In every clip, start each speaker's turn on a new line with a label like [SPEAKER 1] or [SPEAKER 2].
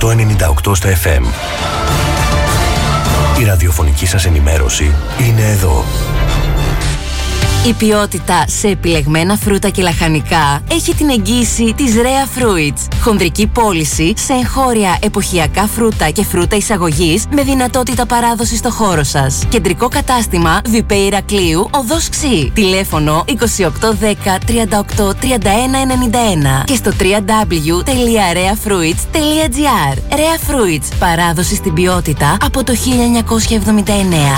[SPEAKER 1] 100,8 στα FM. Η ραδιοφωνική σας ενημέρωση είναι εδώ.
[SPEAKER 2] Η ποιότητα σε επιλεγμένα φρούτα και λαχανικά έχει την εγγύηση της Rhea Fruits. Χονδρική πώληση σε εγχώρια εποχιακά φρούτα και φρούτα εισαγωγής με δυνατότητα παράδοση στο χώρο σας. Κεντρικό κατάστημα Βιπέ Ηρακλείου, Οδός Ξή. Τηλέφωνο 2810 38 3191 και στο www.reafruits.gr. Rhea Fruits. Παράδοση στην ποιότητα από το 1979.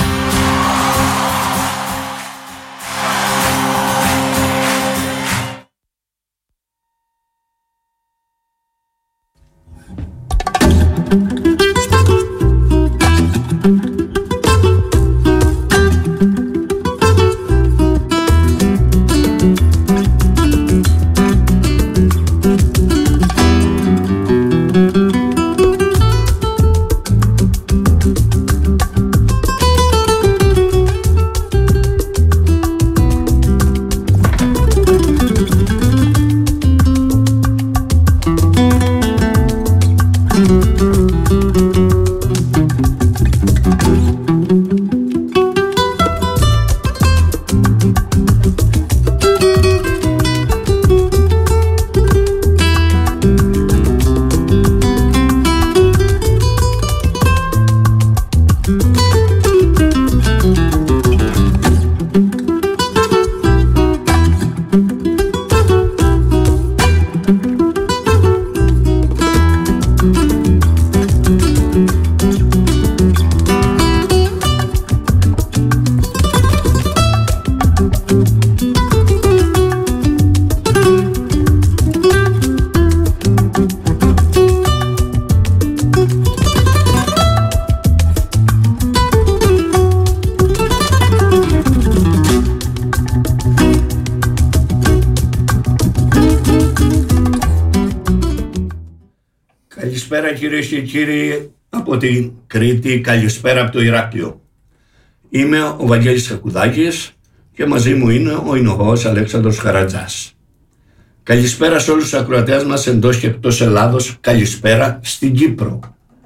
[SPEAKER 3] Καλησπέρα κυρίες και κύριοι από την Κρήτη, καλησπέρα από το Ηράκλειο. Είμαι ο Βαγγέλης Κακουδάκης και μαζί μου είναι ο εινοχός Αλέξανδρος Χαρατζάς. Καλησπέρα σε όλους τους ακροατές μας εντός και εκτός Ελλάδος, καλησπέρα στην Κύπρο.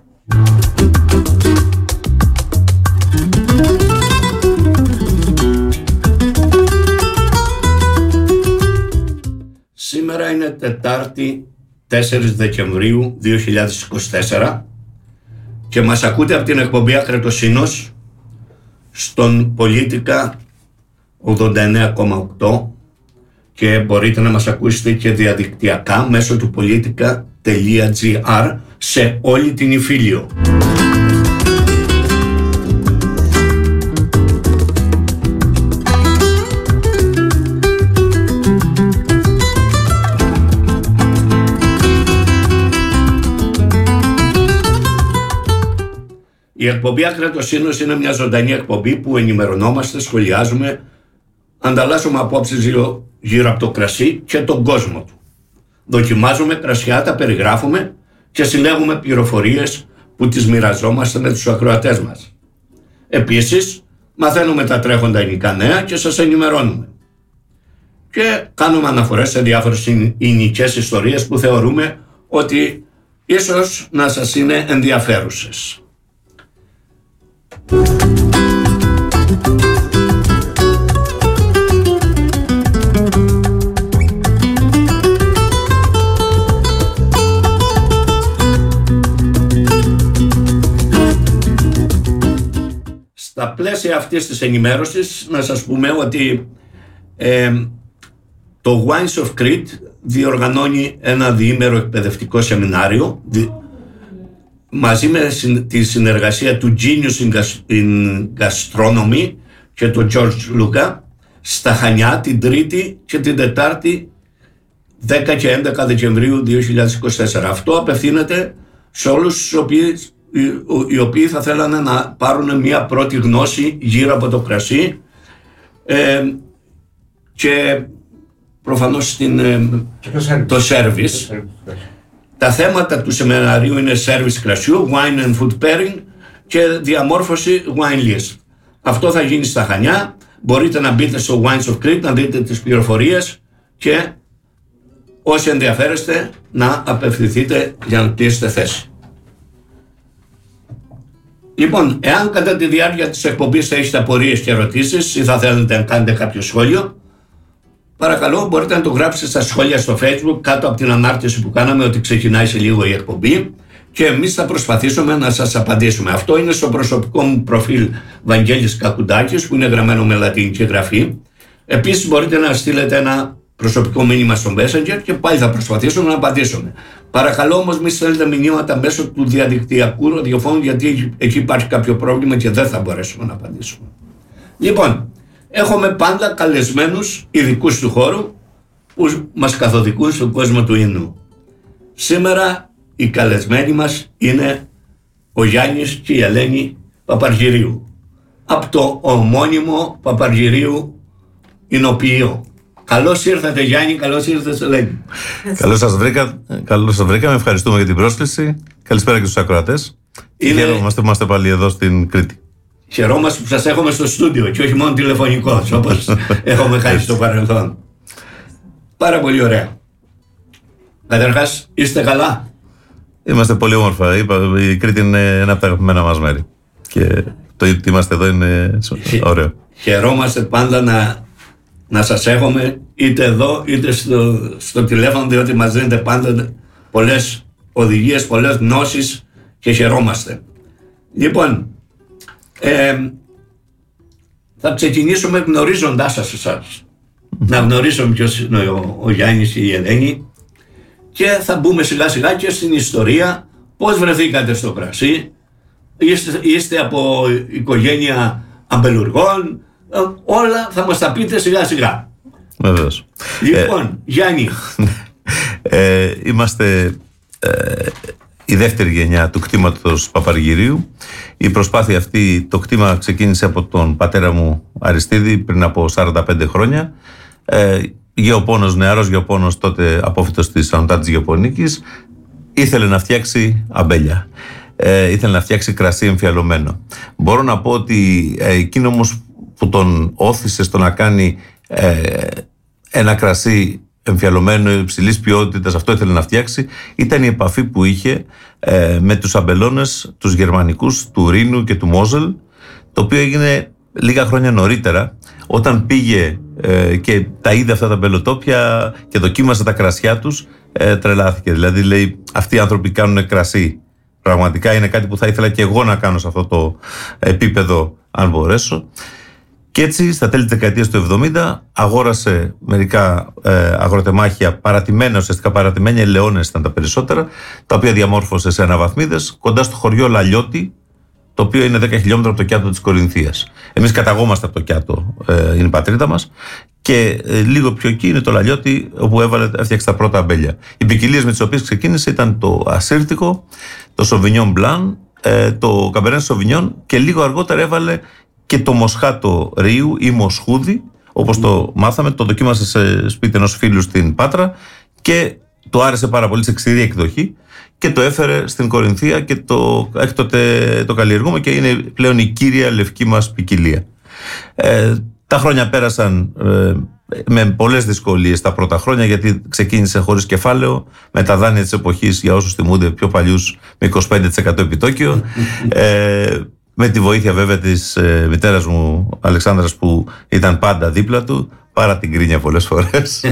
[SPEAKER 3] Σήμερα είναι Τετάρτη 4 Δεκεμβρίου 2024 και μας ακούτε από την εκπομπή Ακρετοσύνος στον Πολίτικα 89,8 και μπορείτε να μας ακούσετε και διαδικτυακά μέσω του politica.gr σε όλη την Ιφίλιο. Η εκπομπή Ακρετοσύνος είναι μια ζωντανή εκπομπή που ενημερωνόμαστε, σχολιάζουμε, ανταλλάσσουμε απόψεις γύρω από το κρασί και τον κόσμο του. Δοκιμάζουμε κρασιά, τα περιγράφουμε και συλλέγουμε πληροφορίες που τις μοιραζόμαστε με τους ακροατές μας. Επίσης, μαθαίνουμε τα τρέχοντα ελληνικά νέα και σας ενημερώνουμε. Και κάνουμε αναφορές σε διάφορες ελληνικές ιστορίες που θεωρούμε ότι ίσως να σας είναι ενδιαφέρουσες. Στα πλαίσια αυτής της ενημέρωσης να σας πούμε ότι το Wines of Crete διοργανώνει ένα διήμερο εκπαιδευτικό σεμινάριο μαζί με τη συνεργασία του Genius in Gastronomy και του George Luca στα Χανιά την Τρίτη και την Τετάρτη 10 και 11 Δεκεμβρίου 2024. Αυτό απευθύνεται σε όλους οι οποίοι θα θέλανε να πάρουν μια πρώτη γνώση γύρω από το κρασί και προφανώς το service. Τα θέματα του σεμιναρίου είναι service κρασιού, wine and food pairing και διαμόρφωση wine list. Αυτό θα γίνει στα Χανιά. Μπορείτε να μπείτε στο Wines of Crete, να δείτε τις πληροφορίες και όσοι ενδιαφέρεστε να απευθυνθείτε για να κλείσετε θέση. Λοιπόν, εάν κατά τη διάρκεια της εκπομπής έχετε απορίες και ερωτήσεις ή θα θέλετε να κάνετε κάποιο σχόλιο, παρακαλώ μπορείτε να το γράψετε στα σχόλια στο Facebook κάτω από την ανάρτηση που κάναμε ότι ξεκινάει σε λίγο η εκπομπή και εμείς θα προσπαθήσουμε να σας απαντήσουμε. Αυτό είναι στο προσωπικό μου προφίλ Βαγγέλης Κακουντάκης που είναι γραμμένο με λατινική γραφή. Επίσης μπορείτε να στείλετε ένα προσωπικό μήνυμα στο Messenger και πάλι θα προσπαθήσουμε να απαντήσουμε. Παρακαλώ όμως μη στέλνετε μηνύματα μέσω του διαδικτυακού ραδιοφώνου γιατί εκεί υπάρχει κάποιο πρόβλημα και δεν θα μπορέσουμε να απαντήσουμε. Λοιπόν, έχουμε πάντα καλεσμένους ειδικούς του χώρου που μας καθοδικούν στον κόσμο του ίνου. Σήμερα οι καλεσμένοι μας είναι ο Γιάννης και η Ελένη Παπαργυρίου από το ομώνυμο Παπαργυρίου Ινοποιείο. Καλώς ήρθατε Γιάννη, καλώς ήρθατε Ελένη.
[SPEAKER 4] Καλώς σας βρήκαμε, ευχαριστούμε για την πρόσκληση. Καλησπέρα και στους ακροατές. Χαιρόμαστε που είμαστε πάλι εδώ στην Κρήτη.
[SPEAKER 3] Χαιρόμαστε που σας έχουμε στο στούντιο και όχι μόνο τηλεφωνικό, όπως έχουμε κάνει στο παρελθόν. Πάρα πολύ ωραία. Καταρχάς, είστε καλά?
[SPEAKER 4] Είμαστε πολύ όμορφα. Η Κρήτη είναι ένα από τα αγαπημένα μας μέρη. Και το ότι είμαστε εδώ είναι ωραίο.
[SPEAKER 3] Χαιρόμαστε πάντα να σας έχουμε είτε εδώ είτε στο τηλέφωνο, διότι μας δίνετε πάντα πολλές οδηγίες, πολλές γνώσεις και χαιρόμαστε. Λοιπόν, θα ξεκινήσουμε γνωρίζοντάς σας εσάς. Να γνωρίσουμε ποιος είναι ο Γιάννης ή η Ελένη και θα μπούμε σιγά σιγά και στην ιστορία, πώς βρεθήκατε στο κρασί, είστε από οικογένεια αμπελουργών, όλα θα μας τα πείτε σιγά σιγά.
[SPEAKER 4] Βεβαίως.
[SPEAKER 3] Λοιπόν, Γιάννη.
[SPEAKER 4] Είμαστε η δεύτερη γενιά του κτήματος Παπαργυρίου. Η προσπάθεια αυτή, το κτήμα ξεκίνησε από τον πατέρα μου Αριστίδη πριν από 45 χρόνια. Γεωπόνος, νεαρός γεωπόνος, τότε απόφοιτος της Ανωτάτης Γεωπονίκης, ήθελε να φτιάξει αμπέλια. Ήθελε να φτιάξει κρασί εμφιαλωμένο. Μπορώ να πω ότι εκείνο όμως που τον όθησε στο να κάνει ένα κρασί εμφιαλωμένο υψηλής ποιότητας, αυτό ήθελε να φτιάξει, ήταν η επαφή που είχε με τους αμπελώνες, τους γερμανικούς του Ρήνου και του Μόζελ, το οποίο έγινε λίγα χρόνια νωρίτερα, όταν πήγε και τα είδε αυτά τα αμπελοτόπια και δοκίμασε τα κρασιά τους, τρελάθηκε. Δηλαδή λέει, αυτοί οι άνθρωποι κάνουν κρασί. Πραγματικά είναι κάτι που θα ήθελα και εγώ να κάνω σε αυτό το επίπεδο, αν μπορέσω. Και έτσι, στα τέλη της δεκαετίας του 70, αγόρασε μερικά αγροτεμάχια παρατημένα, ουσιαστικά παρατημένια ελαιώνες ήταν τα περισσότερα, τα οποία διαμόρφωσε σε αναβαθμίδες, κοντά στο χωριό Λαλιώτη, το οποίο είναι 10 χιλιόμετρα από το Κιάτο της Κορινθίας. Εμείς καταγόμαστε από το Κιάτο, είναι η πατρίδα μας, και λίγο πιο εκεί είναι το Λαλιώτη, όπου έφτιαξε τα πρώτα αμπέλια. Οι ποικιλίες με τις οποίες ξεκίνησε ήταν το ασύρτικο, το Sauvignon Blanc, το Cabernet Sauvignon και λίγο αργότερα έβαλε και το μοσχάτο Ρίου ή μοσχούδι, όπως το μάθαμε, το δοκίμασε σε σπίτι ενός φίλου στην Πάτρα και το άρεσε πάρα πολύ σε ξηρή εκδοχή και το έφερε στην Κορινθία και έκτοτε το καλλιεργούμε και είναι πλέον η κύρια λευκή μας ποικιλία. Τα χρόνια πέρασαν με πολλές δυσκολίες τα πρώτα χρόνια, γιατί ξεκίνησε χωρίς κεφάλαιο, με τα δάνεια της εποχής, για όσους θυμούνται πιο παλιούς, με 25% επιτόκιο. Με τη βοήθεια βέβαια της μητέρας μου Αλεξάνδρας, που ήταν πάντα δίπλα του, παρά την κρίνια πολλές φορές.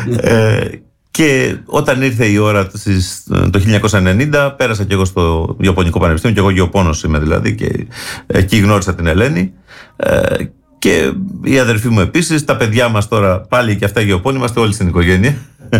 [SPEAKER 4] Και όταν ήρθε η ώρα το 1990, πέρασα και εγώ στο Ιαπωνικό Πανεπιστήμιο, και εγώ γεωπόνος είμαι δηλαδή, και εκεί γνώρισα την Ελένη. Και η αδερφή μου επίσης, τα παιδιά μας τώρα πάλι και αυτά γεωπόνοι, είμαστε όλοι στην οικογένεια.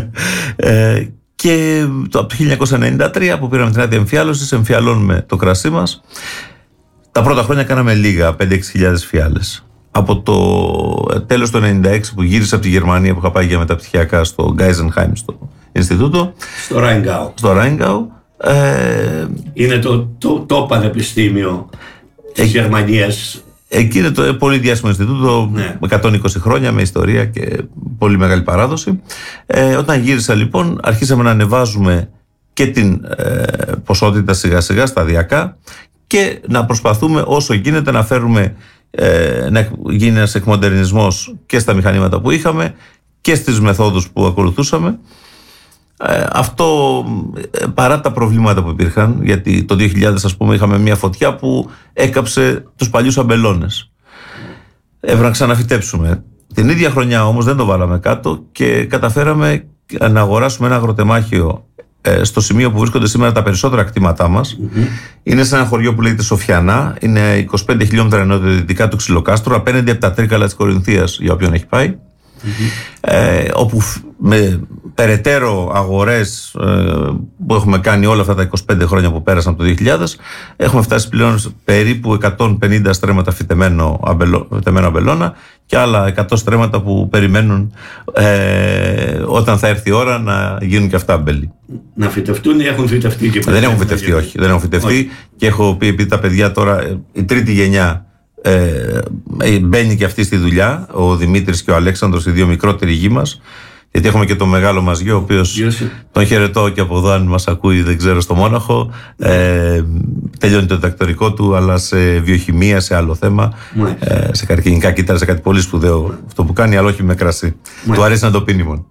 [SPEAKER 4] Και από το 1993 που πήραμε την άδεια εμφιάλωσης, εμφιαλώνουμε το κρασί μας. Τα πρώτα χρόνια κάναμε λίγα, 5-6 χιλιάδες φιάλες. Από το τέλος του 1996 που γύρισα από τη Γερμανία, που είχα πάει για μεταπτυχιακά στο Γκάιζενχάιμ, στο Ινστιτούτο. Στο Ράινγκαου.
[SPEAKER 3] Είναι το πανεπιστήμιο της Γερμανίας.
[SPEAKER 4] Εκεί είναι το πολύ διάσημο Ινστιτούτο, με 120 χρόνια, με ιστορία και πολύ μεγάλη παράδοση. Όταν γύρισα λοιπόν, αρχίσαμε να ανεβάζουμε και την ποσότητα σιγά σιγά, σταδιακά, και να προσπαθούμε όσο γίνεται να φέρουμε, να γίνει ένας εκμοντερνισμός και στα μηχανήματα που είχαμε και στις μεθόδους που ακολουθούσαμε. Αυτό παρά τα προβλήματα που υπήρχαν, γιατί το 2000 ας πούμε είχαμε μια φωτιά που έκαψε τους παλιούς αμπελώνες. Έπρεπε να ξαναφυτέψουμε. Την ίδια χρονιά όμως δεν το βάλαμε κάτω και καταφέραμε να αγοράσουμε ένα αγροτεμάχιο στο σημείο που βρίσκονται σήμερα τα περισσότερα κτήματά μας. Είναι σε ένα χωριό που λέγεται Σοφιανά, είναι 25 χιλιόμετρα νοτιοδυτικά του Ξυλοκάστρου, απέναντι από τα Τρίκαλα της Κορινθίας, για όποιον έχει πάει. Όπου με περαιτέρω αγορές που έχουμε κάνει όλα αυτά τα 25 χρόνια που πέρασαν από το 2000, έχουμε φτάσει πλέον περίπου 150 στρέμματα φυτεμένο αμπελώνα και άλλα 100 στρέμματα που περιμένουν όταν θα έρθει η ώρα να γίνουν και αυτά αμπέλι.
[SPEAKER 3] Να φυτευτούν ή έχουν φυτευτεί και
[SPEAKER 4] δεν έχουν φυτευτεί, όχι. Δεν έχουν φυτευτεί και έχω πει, επειδή τα παιδιά τώρα, η τρίτη γενιά μπαίνει και αυτή στη δουλειά, ο Δημήτρης και ο Αλέξανδρος, οι δύο μικρότεροι γη μας, γιατί έχουμε και τον μεγάλο μας γιο, ο οποίος τον χαιρετώ και από εδώ αν μας ακούει, δεν ξέρω, στο Μόναχο, τελειώνει το διδακτορικό του, αλλά σε βιοχημία, σε άλλο θέμα, σε καρκινικά κύτταρα, σε κάτι πολύ σπουδαίο αυτό που κάνει, αλλά όχι με κρασί. Του αρέσει να το πίνει μόνο.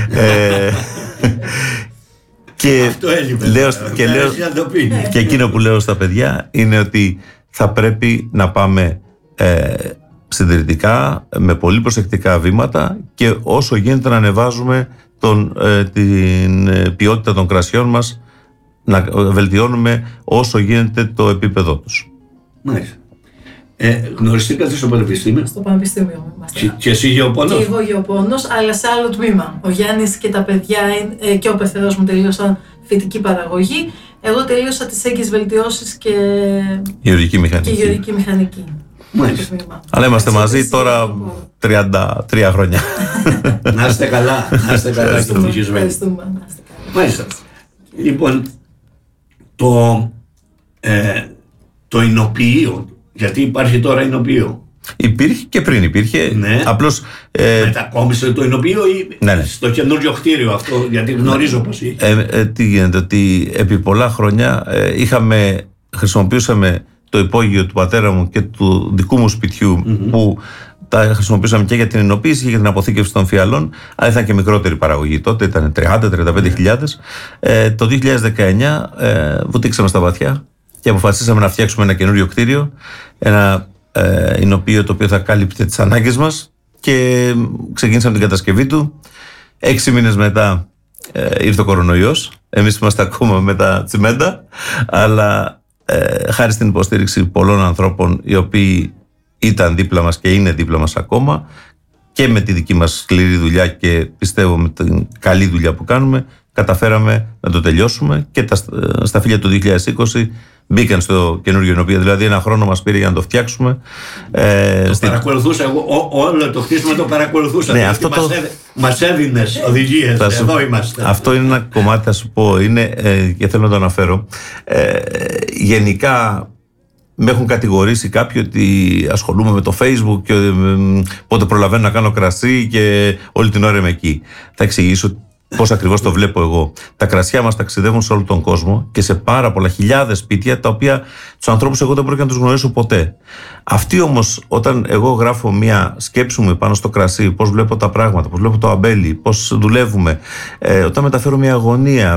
[SPEAKER 4] Και και εκείνο που λέω στα παιδιά είναι ότι θα πρέπει να πάμε συντηρητικά, με πολύ προσεκτικά βήματα και όσο γίνεται να ανεβάζουμε την ποιότητα των κρασιών μας, να βελτιώνουμε όσο γίνεται το επίπεδό τους.
[SPEAKER 3] Μάλιστα. Γνωριστήκατε στο Πανεπιστήμιο?
[SPEAKER 5] Στο Πανεπιστήμιο είμαστε.
[SPEAKER 3] Και εσύ γεωπόνος?
[SPEAKER 5] Και εγώ γεωπόνος, αλλά σε άλλο τμήμα. Ο Γιάννης και τα παιδιά και ο πεθερός μου τελείωσαν φυτική παραγωγή. Εγώ τελείωσα τις έγκυες βελτιώσεις και
[SPEAKER 4] γεωργική
[SPEAKER 5] μηχανική.
[SPEAKER 3] Μάλιστα.
[SPEAKER 4] Αλλά είμαστε μαζί τώρα 33 χρόνια.
[SPEAKER 3] Να είστε καλά, να είστε καλά και ευτυχισμένοι. Μάλιστα. Λοιπόν, το εινοποιείο, γιατί υπάρχει τώρα εινοποιείο.
[SPEAKER 4] Υπήρχε και πριν υπήρχε.
[SPEAKER 3] Ναι.
[SPEAKER 4] Απλώς
[SPEAKER 3] μετακόμισε το εινοποιείο ή στο καινούριο κτίριο αυτό, γιατί γνωρίζω πως είναι.
[SPEAKER 4] Τι γίνεται, ότι επί πολλά χρόνια χρησιμοποιούσαμε το υπόγειο του πατέρα μου και του δικού μου σπιτιού, που τα χρησιμοποιούσαμε και για την εινοποίηση και για την αποθήκευση των φιαλών, αλλά ήταν και μικρότερη παραγωγή τότε, ήταν 30-35 χιλιάδες. Το 2019 βουτήξαμε στα βαθιά και αποφασίσαμε να φτιάξουμε ένα καινούριο κτίριο, ένα εινοποιείο το οποίο θα κάλυπτε τις ανάγκες μας, και ξεκίνησαμε την κατασκευή του. 6 μήνες μετά ήρθε ο κορονοϊός. Εμείς είμαστε ακόμα με τα τσιμέντα, αλλά χάρη στην υποστήριξη πολλών ανθρώπων οι οποίοι ήταν δίπλα μας και είναι δίπλα μας ακόμα, και με τη δική μας σκληρή δουλειά και πιστεύω με την καλή δουλειά που κάνουμε, καταφέραμε να το τελειώσουμε και στα φύλλα του 2020 μπήκαν στο καινούργιο εινοποιείο. Δηλαδή ένα χρόνο μας πήρε για να το φτιάξουμε.
[SPEAKER 3] Παρακολουθούσα εγώ, όλο το χτίσμα το παρακολουθούσα.
[SPEAKER 4] Ναι, αυτό
[SPEAKER 3] μας έδινες οδηγίες, εδώ είμαστε.
[SPEAKER 4] Αυτό είναι ένα κομμάτι, θα σου πω, και θέλω να το αναφέρω. Γενικά με έχουν κατηγορήσει κάποιοι ότι ασχολούμαι με το Facebook και πότε προλαβαίνω να κάνω κρασί και όλη την ώρα είμαι εκεί. Θα εξηγήσω πώς ακριβώς το βλέπω εγώ. Τα κρασιά μας ταξιδεύουν σε όλο τον κόσμο και σε πάρα πολλά χιλιάδες σπίτια, τα οποία τους ανθρώπους εγώ δεν πρόκειται να τους γνωρίσω ποτέ. Αυτοί όμως, όταν εγώ γράφω μια σκέψη μου πάνω στο κρασί, πώς βλέπω τα πράγματα, πώς βλέπω το αμπέλι, πώς δουλεύουμε, όταν μεταφέρω μια αγωνία,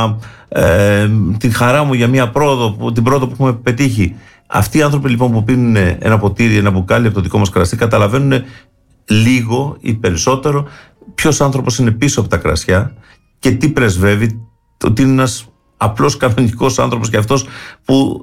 [SPEAKER 4] την χαρά μου για μια πρόοδο, την πρόοδο που έχουμε πετύχει. Αυτοί οι άνθρωποι λοιπόν που πίνουν ένα ποτήρι, ένα μπουκάλι από το δικό μας κρασί, καταλαβαίνουν λίγο ή περισσότερο ποιος άνθρωπος είναι πίσω από τα κρασιά και τι πρεσβεύει, ότι είναι ένας απλός κανονικός άνθρωπος και αυτός που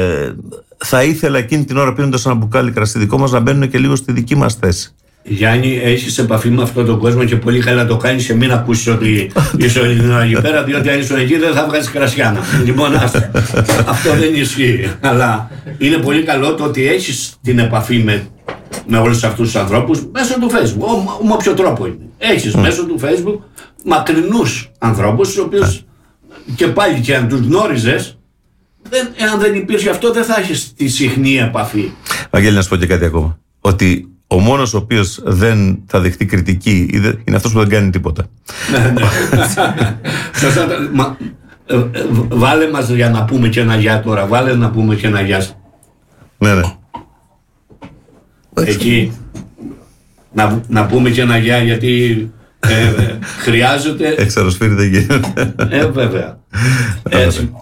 [SPEAKER 4] θα ήθελα εκείνη την ώρα, πίνοντας ένα μπουκάλι κρασί δικό μας, να μπαίνουν και λίγο στη δική μας θέση.
[SPEAKER 3] Γιάννη, έχεις επαφή με αυτόν τον κόσμο και πολύ καλά το κάνεις, και μην ακούσεις ότι είσαι εκεί πέρα, διότι αν είσαι εκεί δεν θα βγάζεις κρασιά. Λοιπόν, αυτό δεν ισχύει. Αλλά είναι πολύ καλό το ότι έχεις την επαφή με όλους αυτούς τους ανθρώπους μέσω του Facebook. Με όποιο τρόπο είναι. Έχεις μέσω του Facebook μακρινούς ανθρώπους, τους οποίους και πάλι και αν τους γνώριζες, εάν δεν υπήρχε αυτό, δεν θα έχεις τη συχνή επαφή.
[SPEAKER 4] Βαγγέλη, να σου πω και κάτι ακόμα. Ότι ο μόνος ο οποίος δεν θα δεχτεί κριτική είναι αυτός που δεν κάνει τίποτα.
[SPEAKER 3] Ναι. Σωστά. Βάλε μας για να πούμε και ένα γεια τώρα. Βάλε να πούμε και ένα γεια.
[SPEAKER 4] Ναι.
[SPEAKER 3] Εκεί να πούμε και ένα γεια, γιατί Χρειάζεται.
[SPEAKER 4] Εξαρροσφύρι δεν γίνεται.
[SPEAKER 3] Βέβαια. Έτσι.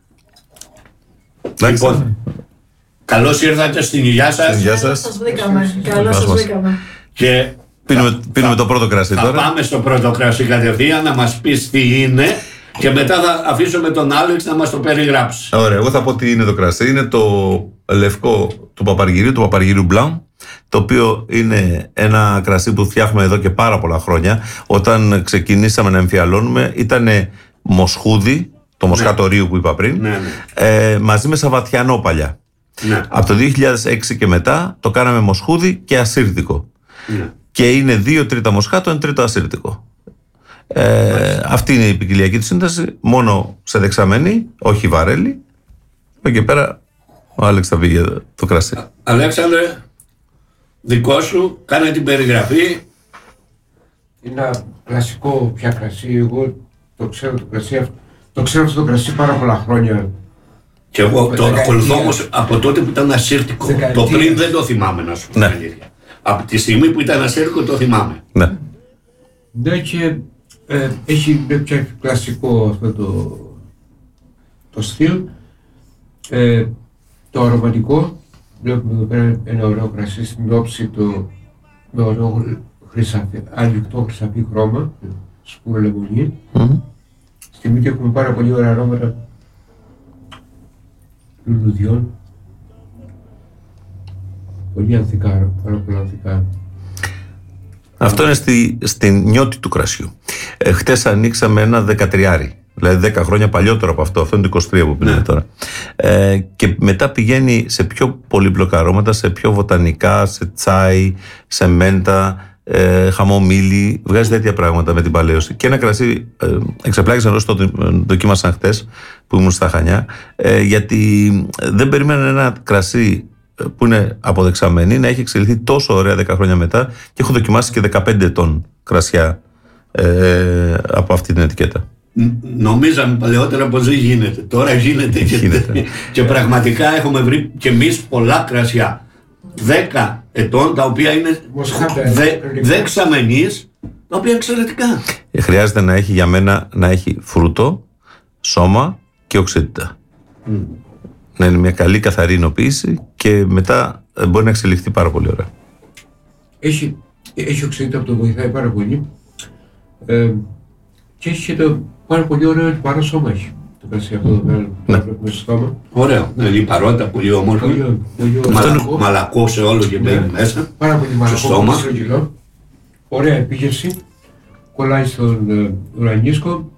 [SPEAKER 3] Λοιπόν, καλώς ήρθατε στην υγειά σας.
[SPEAKER 4] Γεια
[SPEAKER 5] Καλώς
[SPEAKER 4] σας.
[SPEAKER 5] σας βρήκαμε. Καλώς σας βρήκαμε.
[SPEAKER 3] Και
[SPEAKER 4] Πίνουμε το πρώτο κρασί
[SPEAKER 3] θα
[SPEAKER 4] τώρα.
[SPEAKER 3] πάμε στο πρώτο κρασί κατευθείαν να μας πεις τι είναι και μετά θα αφήσουμε τον Άλεξ να μας το περιγράψει.
[SPEAKER 4] Ωραία, εγώ θα πω τι είναι το κρασί. Είναι το λευκό του Παπαργυρίου, του Παπαργυρίου Μπλαν, το οποίο είναι ένα κρασί που φτιάχνουμε εδώ και πάρα πολλά χρόνια. Όταν ξεκινήσαμε να εμφιαλώνουμε, ήταν μοσχούδι, το μοσχατορίου που είπα πριν, μαζί με σαββατιανό παλιά.
[SPEAKER 3] Ναι.
[SPEAKER 4] Από το 2006 και μετά το κάναμε μοσχούδι και ασύρτικο.
[SPEAKER 3] Ναι.
[SPEAKER 4] Και είναι 2/3 μοσχάτο, 1/3 ασύρτικο. Αυτή είναι η ποικιλιακή του σύνταση, μόνο σε δεξαμενή, όχι βαρέλι. Και τώρα ο Άλεξ θα πει για το κρασί.
[SPEAKER 3] Αλέξανδρε, δικό σου, κάνε την περιγραφή.
[SPEAKER 6] Είναι ένα κλασικό πια κρασί. Εγώ το ξέρω το κρασί αυτό. Το ξέρω αυτό το κρασί πάρα πολλά χρόνια.
[SPEAKER 3] Και εγώ το
[SPEAKER 6] Δεκαετία.
[SPEAKER 3] ακολουθώ όμως από τότε που ήταν ασύρτικο.
[SPEAKER 6] Δεκαετία.
[SPEAKER 3] Το πριν δεν το θυμάμαι, να σου πω
[SPEAKER 4] Ναι.
[SPEAKER 3] την αλήθεια. Από τη στιγμή που ήταν ασύρτικο το θυμάμαι.
[SPEAKER 4] Ναι.
[SPEAKER 6] Ναι, και έχει πια κλασικό αυτό το στυλ. Το αρωματικό. Βλέπουμε εδώ πέρα ένα ωραίο κρασί στην όψη με ωραίο ανοιχτό χρυσαφί χρώμα, σκούρο λεμονί. Στη μύτη έχουμε πάρα πολύ ωραία αρώματα λουλουδιών. Πολύ ανθικά, πάρα πολλά ανθικά.
[SPEAKER 4] Αυτό είναι στην νιώτη του κρασιού. Χτες ανοίξαμε ένα 13, δηλαδή 10 χρόνια παλιότερο από αυτό. Αυτό είναι το 23 που πίνουμε τώρα. Και μετά πηγαίνει σε πιο πολύπλοκα αρώματα, σε πιο βοτανικά, σε τσάι, σε μέντα, χαμομήλι. Βγάζει τέτοια πράγματα με την παλαίωση. Και ένα κρασί, εξεπλάγησαν όσοι το δοκίμασαν χτες που ήμουν στα Χανιά, γιατί δεν περίμεναν ένα κρασί που είναι αποδεξαμένη να έχει εξελιχθεί τόσο ωραία 10 χρόνια μετά, και έχω δοκιμάσει και 15 ετών κρασιά από αυτή την ετικέτα.
[SPEAKER 3] Νομίζαμε παλαιότερα πως δεν γίνεται. Τώρα γίνεται, και πραγματικά έχουμε βρει και εμείς πολλά κρασιά 10 ετών, τα οποία είναι δεξαμενείς, τα οποία εξαιρετικά.
[SPEAKER 4] Χρειάζεται να έχει, για μένα, να έχει φρούτο, σώμα και οξύτητα. Να είναι μια καλή καθαρή εινοποίηση και μετά μπορεί να εξελιχθεί πάρα πολύ ωραία.
[SPEAKER 6] Έχει οξύτητα που το βοηθάει πάρα πολύ. Και έχει και το πάρα πολύ ωραίο λιπαρό σώμα έχει. Το κρασί αυτό εδώ πέρα που βλέπουμε στο στόμα.
[SPEAKER 3] Ωραίο. Λιπαρότητα, πολύ όμορφο. Μαλακό σε όλο και μπαίνει μέσα.
[SPEAKER 6] Πάρα πολύ μαλακό, πολύ στρογγυλό. Ωραία επίγευση. Κολλάει στον ουρανίσκο.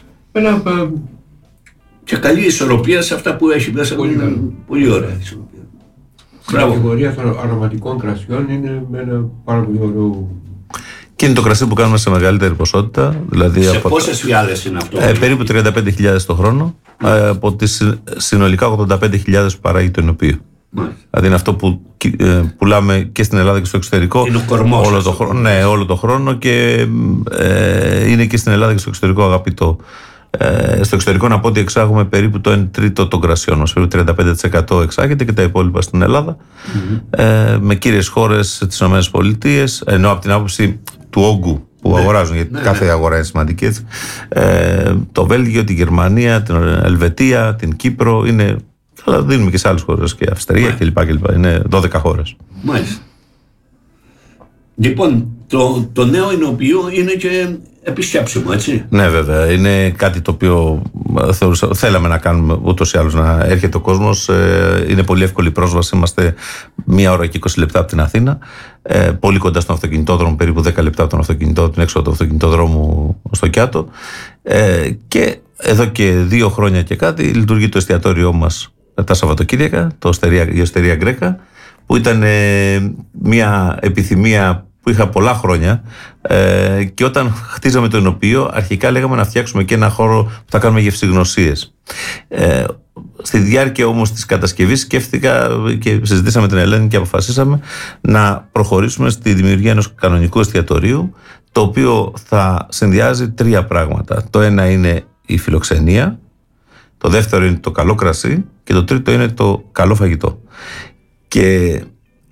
[SPEAKER 3] Και καλή ισορροπία σε αυτά που έχει μέσα. Πολύ ωραία ισορροπία.
[SPEAKER 6] Η κατηγορία των αρωματικών κρασιών είναι με ένα πάρα πολύ ωραίο.
[SPEAKER 4] Και είναι το κρασί που κάνουμε σε μεγαλύτερη ποσότητα. Δηλαδή
[SPEAKER 3] σε πόσες φιάλες είναι αυτό?
[SPEAKER 4] Περίπου 35.000 το χρόνο, από τις συνολικά 85.000 που παράγει το ενοποιείο. Δηλαδή είναι αυτό που πουλάμε και στην Ελλάδα και στο εξωτερικό.
[SPEAKER 3] Είναι ο κορμός
[SPEAKER 4] όλο το χρόνο. Ναι, όλο το χρόνο, και είναι και στην Ελλάδα και στο εξωτερικό αγαπητό. Στο εξωτερικό, να πω ότι εξάγουμε περίπου το 1/3 των κρασιών μας. Περίπου 35% εξάγεται και τα υπόλοιπα στην Ελλάδα. Με κύριες χώρες τις ΗΠΑ, ενώ από την άποψη του όγκου που αγοράζουν, γιατί κάθε αγορά είναι σημαντική, έτσι. Το Βέλγιο, την Γερμανία, την Ελβετία, την Κύπρο, είναι. Αλλά δίνουμε και σε άλλες χώρες, και Αυστρία κλπ. Είναι 12 χώρες.
[SPEAKER 3] Μάλιστα. Λοιπόν, το νέο εινοποιείο είναι και επισκέψιμο, έτσι.
[SPEAKER 4] Ναι, βέβαια. Είναι κάτι το οποίο θέλαμε να κάνουμε ούτως ή άλλως, να έρχεται ο κόσμος. Είναι πολύ εύκολη πρόσβαση. Είμαστε 1 ώρα και 20 λεπτά από την Αθήνα. Πολύ κοντά στον αυτοκινητόδρομο, περίπου 10 λεπτά από τον αυτοκινητόδρομο, την έξοδο του αυτοκινητόδρομου στο Κιάτο. Και εδώ και 2 χρόνια και κάτι λειτουργεί το εστιατόριό μας τα Σαββατοκύριακα, η Οστερία Γκρέκα, που ήταν μια επιθυμία που είχα πολλά χρόνια, και όταν χτίζαμε το εινοποιείο, αρχικά λέγαμε να φτιάξουμε και ένα χώρο που θα κάνουμε γευσηγνωσίες. Στη διάρκεια όμως της κατασκευής σκέφτηκα και συζητήσαμε την Ελένη και αποφασίσαμε να προχωρήσουμε στη δημιουργία ενός κανονικού εστιατορίου, το οποίο θα συνδυάζει 3 πράγματα. Το ένα είναι η φιλοξενία, το δεύτερο είναι το καλό κρασί και το τρίτο είναι το καλό φαγητό. Και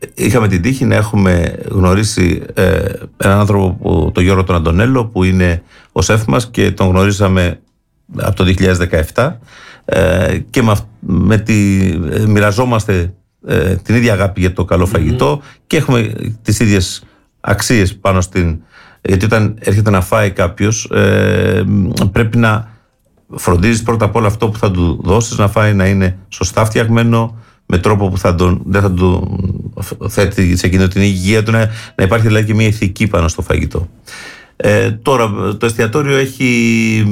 [SPEAKER 4] είχαμε την τύχη να έχουμε γνωρίσει έναν άνθρωπο, τον Γιώργο τον Αντωνέλο, που είναι ο σεφ μας και τον γνωρίσαμε από το 2017 και μοιραζόμαστε την ίδια αγάπη για το καλό φαγητό και έχουμε τις ίδιες αξίες πάνω στην... Γιατί όταν έρχεται να φάει κάποιος πρέπει να φροντίζεις πρώτα απ' όλα αυτό που θα του δώσεις να φάει να είναι σωστά φτιαγμένο, με τρόπο που δεν θα του θέτει σε εκείνο την υγεία του, να υπάρχει δηλαδή και μια ηθική πάνω στο φαγητό. Τώρα το εστιατόριο έχει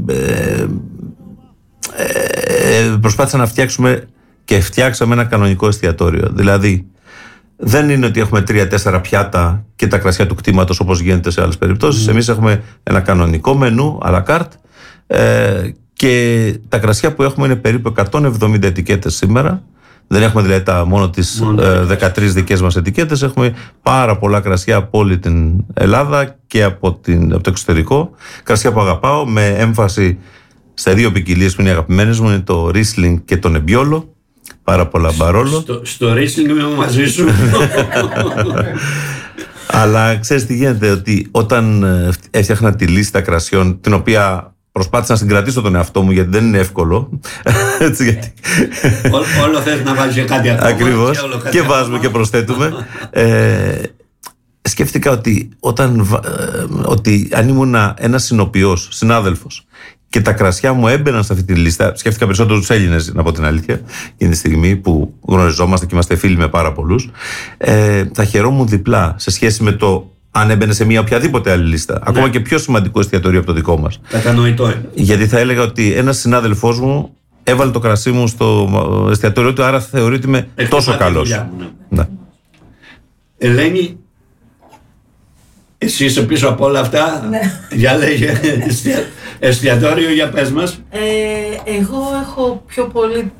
[SPEAKER 4] προσπάθησα να φτιάξουμε και φτιάξαμε ένα κανονικό εστιατόριο. Δηλαδή δεν είναι ότι έχουμε 3-4 πιάτα και τα κρασιά του κτήματος όπως γίνεται σε άλλες περιπτώσεις. Εμείς έχουμε ένα κανονικό μενού à la carte και τα κρασιά που έχουμε είναι περίπου 170 ετικέτες σήμερα. Δεν έχουμε δηλαδή μόνο τις 13 δικές μας ετικέτες. Έχουμε πάρα πολλά κρασιά από όλη την Ελλάδα και από το εξωτερικό. Κρασιά που αγαπάω, με έμφαση στα δύο ποικιλίες που είναι αγαπημένες μου, είναι το Riesling και το Nebbiolo. Πάρα πολλά Barolo.
[SPEAKER 3] Στο Riesling είμαι μαζί σου.
[SPEAKER 4] Αλλά ξέρεις τι γίνεται, ότι όταν έφτιαχνα τη λίστα κρασιών, την οποία προσπάθησα να συγκρατήσω τον εαυτό μου, γιατί δεν είναι εύκολο. Έτσι, γιατί...
[SPEAKER 3] Όλο θες να βάλεις κάτι ακόμα.
[SPEAKER 4] Ακριβώς. Και βάζουμε και προσθέτουμε. Σκέφτηκα ότι αν ήμουν ένας συνοποιός, συνάδελφος, και τα κρασιά μου έμπαιναν σε αυτή τη λίστα, σκέφτηκα περισσότερο τους Έλληνες, να πω την αλήθεια, για τη στιγμή που γνωριζόμαστε και είμαστε φίλοι με πάρα πολλούς, θα χαιρόμουν διπλά σε σχέση με το αν έμπαινε σε μια οποιαδήποτε άλλη λίστα. Ναι. Ακόμα και πιο σημαντικό εστιατόριο από το δικό μας.
[SPEAKER 3] Κατανοητό είναι.
[SPEAKER 4] Γιατί θα έλεγα ότι ένας συνάδελφός μου έβαλε το κρασί μου στο εστιατόριο του, άρα θεωρεί ότι είμαι τόσο καλός. Ναι.
[SPEAKER 3] Ελένη, εσύ είσαι πίσω από όλα αυτά.
[SPEAKER 5] Ναι.
[SPEAKER 3] Για λέγε, εστιατόριο, για πες μας.
[SPEAKER 5] Εγώ έχω πιο πολύ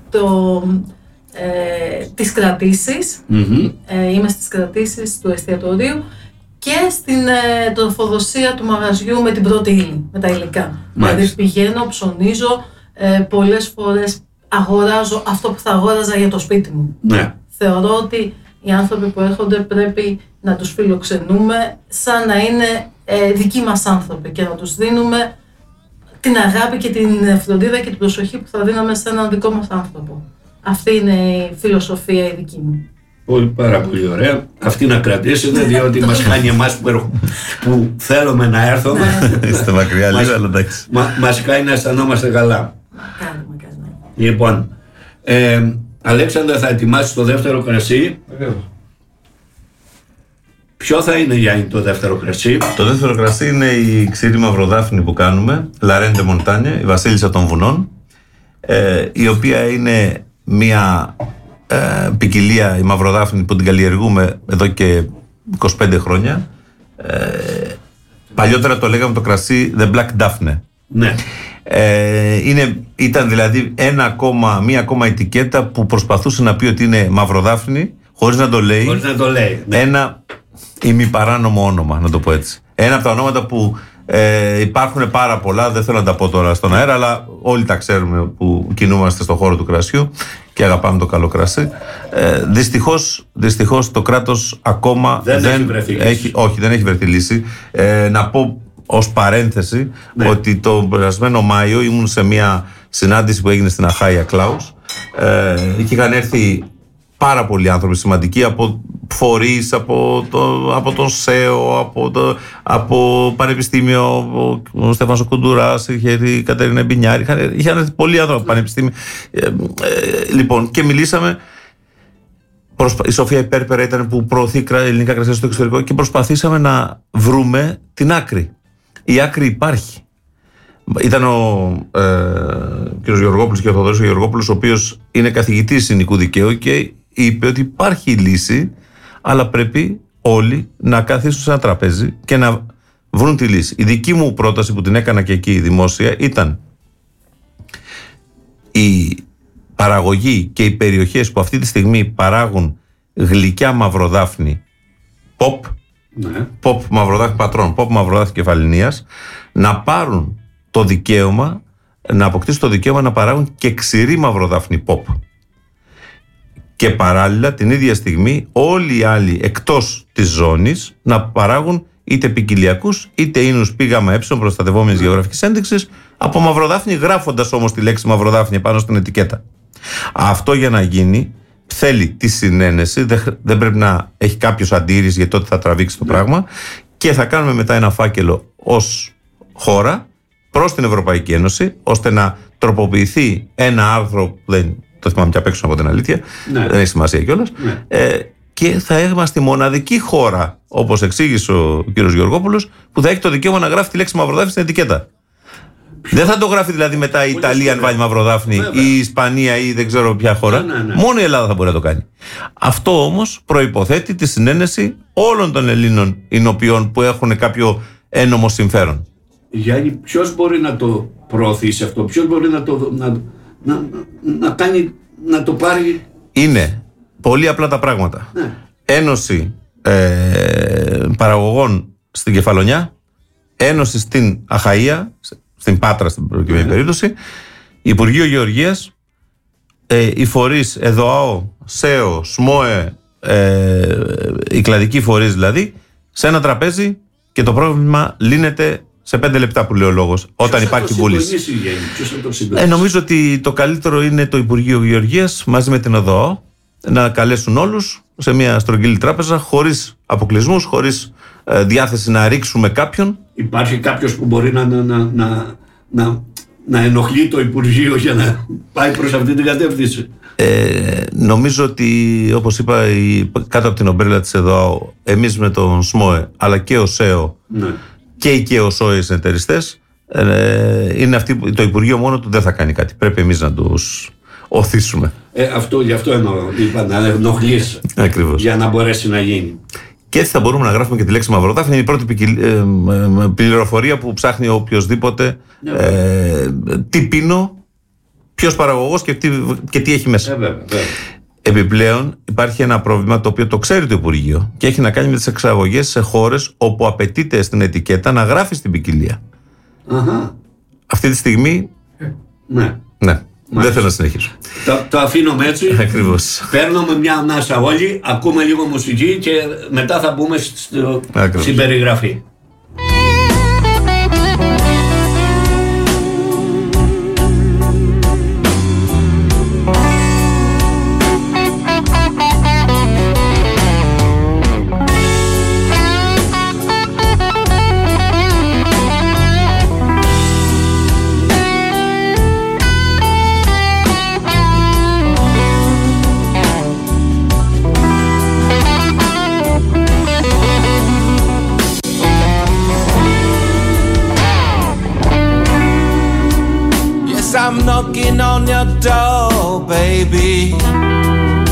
[SPEAKER 5] τις κρατήσεις. Είμαι στις κρατήσεις του εστιατορίου και στην τροφοδοσία του μαγαζιού με την πρώτη ύλη, με τα υλικά. Δηλαδή πηγαίνω, ψωνίζω, πολλές φορές αγοράζω αυτό που θα αγόραζα για το σπίτι μου.
[SPEAKER 3] Ναι.
[SPEAKER 5] Θεωρώ ότι οι άνθρωποι που έρχονται πρέπει να τους φιλοξενούμε σαν να είναι δικοί μας άνθρωποι και να τους δίνουμε την αγάπη και την φροντίδα και την προσοχή που θα δίναμε σε έναν δικό μας άνθρωπο. Αυτή είναι η φιλοσοφία η δική μου.
[SPEAKER 3] Πάρα πολύ ωραία. Αυτή να κρατήσετε, διότι μας κάνει εμάς που θέλουμε να έρθουμε.
[SPEAKER 4] Είστε μακριά λίγο, αλλά εντάξει.
[SPEAKER 3] Μας κάνει να αισθανόμαστε καλά.
[SPEAKER 5] Μακάρι.
[SPEAKER 3] Λοιπόν, Αλέξανδρα, θα ετοιμάσεις το δεύτερο κρασί. Ποιο θα είναι για το δεύτερο κρασί?
[SPEAKER 4] Το δεύτερο κρασί είναι η ξηρή μαυροδάφνη που κάνουμε, Λαρέντε Μοντάνια, η βασίλισσα των βουνών, η οποία είναι μια ποικιλία, η μαυροδάφνη, που την καλλιεργούμε εδώ και 25 χρόνια. Παλιότερα το λέγαμε το κρασί The Black Daphne.
[SPEAKER 3] Ναι.
[SPEAKER 4] Ήταν δηλαδή μία ακόμα ετικέτα που προσπαθούσε να πει ότι είναι μαυροδάφνη χωρίς να το λέει.
[SPEAKER 3] Ναι.
[SPEAKER 4] Ένα ημιπαράνομο όνομα, να το πω έτσι. Ένα από τα ονόματα που υπάρχουν πάρα πολλά, δεν θέλω να τα πω τώρα στον αέρα, αλλά όλοι τα ξέρουμε που κινούμαστε στον χώρο του κρασιού και αγαπάμε το καλό κρασί. Δυστυχώς το κράτος ακόμα δεν έχει βρεθεί λύση. Να πω ως παρένθεση, ναι, ότι το περασμένο Μάιο ήμουν σε μια συνάντηση που έγινε στην Αχάια Κλάους και είχαν έρθει πάρα πολλοί άνθρωποι σημαντικοί από φορείς, από τον ΣΕΟ, από πανεπιστήμιο, ο Στέφανος Κουντουράς, είχε η Κατερίνα Μπινιάρη, είχαν έρθει πολλοί άνθρωποι από πανεπιστήμιο. Λοιπόν, και μιλήσαμε. Η Σοφία Υπέρπερα ήταν που προωθεί ελληνικά κρασιά στο εξωτερικό και προσπαθήσαμε να βρούμε την άκρη. Η άκρη υπάρχει. Ήταν ο κ. Γεωργόπουλος και ο Θοδωρής Γεωργόπουλος, ο οποίος είναι καθηγητής συνοικού δικαίου και είπε ότι υπάρχει λύση, αλλά πρέπει όλοι να καθίσουν σε ένα τραπέζι και να βρουν τη λύση. Η δική μου πρόταση, που την έκανα και εκεί δημόσια, ήταν η παραγωγή και οι περιοχές που αυτή τη στιγμή παράγουν γλυκιά μαυροδάφνη pop, ναι, pop μαυροδάφνη πατρών, pop μαυροδάφνη κεφαλινίας, να πάρουν το δικαίωμα, να αποκτήσουν το δικαίωμα να παράγουν και ξηρή μαυροδάφνη pop. και παράλληλα την ίδια στιγμή όλοι οι άλλοι εκτός της ζώνης να παράγουν είτε ποικιλιακούς είτε ίνους π, γ, ε προστατευόμενης γεωγραφικής ένδειξης από μαυροδάφνη, γράφοντας όμως τη λέξη μαυροδάφνη πάνω στην ετικέτα. Αυτό για να γίνει θέλει τη συνένεση, δεν πρέπει να έχει κάποιος αντίρρηση για τότε θα τραβήξει το πράγμα, και θα κάνουμε μετά ένα φάκελο ως χώρα προς την Ευρωπαϊκή Ένωση, ώστε να τροποποιηθεί ένα άρθρο που δεν το θυμάμαι και απ' έξω από την αλήθεια, δεν έχει σημασία κιόλας, και θα είμαστε η μοναδική χώρα, όπως εξήγησε ο κύριος Γεωργόπουλος, που θα έχει το δικαίωμα να γράφει τη λέξη μαυροδάφνη στην ετικέτα. Δεν θα το γράφει δηλαδή μετά η Ιταλία αν βάλει μαυροδάφνη, ή η Ισπανία ή δεν ξέρω ποια χώρα. Μόνο η Ελλάδα θα μπορεί να το κάνει. Αυτό όμως προϋποθέτει τη συνένεση όλων των Ελλήνων εινοποιών που έχουν κάποιο ένομο συμφέρον.
[SPEAKER 3] Γιάννη, ποιος μπορεί να το προωθήσει αυτό, ποιος μπορεί να κάνει, να το πάρει?
[SPEAKER 4] Είναι πολύ απλά τα πράγματα. Ένωση παραγωγών στην Κεφαλονιά, ένωση στην Αχαΐα, στην Πάτρα στην προκειμένη περίπτωση, Υπουργείο Γεωργίας, οι φορείς ΕΔΟΑΟ, ΣΕΟ, ΣΜΟΕ, οι κλαδικοί φορείς δηλαδή, σε ένα τραπέζι, και το πρόβλημα λύνεται σε 5 λεπτά που λέει ο λόγος, όταν υπάρχει βούληση. Νομίζω ότι το καλύτερο είναι το Υπουργείο Γεωργίας μαζί με την ΕΔΟΑΟ να καλέσουν όλους σε μια στρογγυλή τράπεζα, χωρίς αποκλεισμούς, χωρίς διάθεση να ρίξουμε κάποιον. Υπάρχει κάποιος που μπορεί
[SPEAKER 3] να ενοχλεί το Υπουργείο για να πάει προς αυτή την κατεύθυνση?
[SPEAKER 4] Νομίζω ότι, όπως είπα, κάτω από την ομπρέλα της ΕΔΟΑΟ, εμείς με τον ΣΜΟΕ αλλά και ο ΣΕΟ και οι ΚΕΟΣΟΕ οι συνεταιριστές, είναι αυτοί, το Υπουργείο μόνο του δεν θα κάνει κάτι. Πρέπει εμείς να τους οθήσουμε.
[SPEAKER 3] Γι' αυτό είπα να ενοχλείς.
[SPEAKER 4] Ακριβώς.
[SPEAKER 3] Για να μπορέσει να γίνει.
[SPEAKER 4] Και έτσι θα μπορούμε να γράφουμε και τη λέξη μαυροδάφνη. Είναι η πρώτη πληροφορία που ψάχνει οποιοδήποτε τι πίνω, ποιος παραγωγός και τι έχει μέσα.
[SPEAKER 3] Βέβαια.
[SPEAKER 4] Επιπλέον υπάρχει ένα πρόβλημα το οποίο το ξέρει το Υπουργείο και έχει να κάνει με τις εξαγωγές σε χώρες όπου απαιτείται στην ετικέτα να γράφει την ποικιλία. Αυτή τη στιγμή
[SPEAKER 3] ναι.
[SPEAKER 4] Δεν θέλω να συνεχίσω.
[SPEAKER 3] Το αφήνουμε έτσι.
[SPEAKER 4] Ακριβώς.
[SPEAKER 3] Παίρνουμε μια ανάσα όλοι, ακούμε λίγο μουσική και μετά θα μπούμε στην περιγραφή.
[SPEAKER 7] I'm knocking on your door, baby.